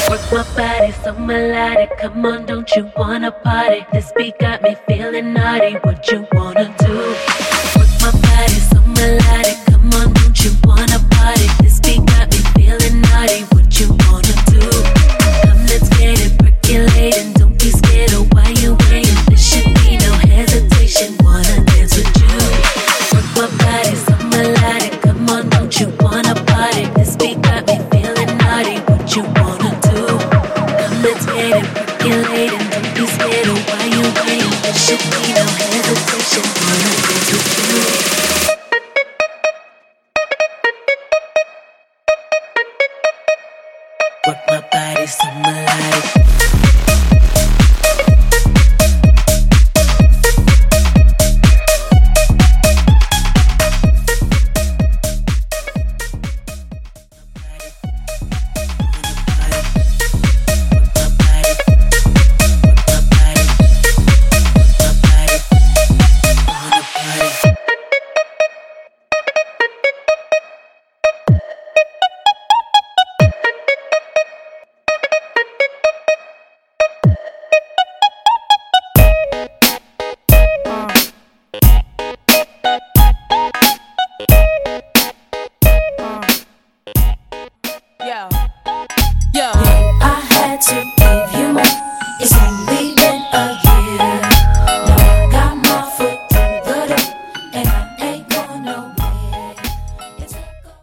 Work my body so melodic. Come on, don't you wanna party? This beat got me feeling naughty. What you wanna do? Work my body so melodic. Come on, don't you wanna party? This beat got me feeling naughty. What you wanna do? Come, let's get it percolating. Don't be scared of why you waiting. There should be no hesitation. Wanna dance with you? Work my body so melodic. Come on, don't you wanna party? This beat got me feeling naughty. What you wanna do? Come, let's get it percolating. Don't be scared of why you waiting. There should be no hesitation. Wanna dance with you? Work my body so melodic. I had to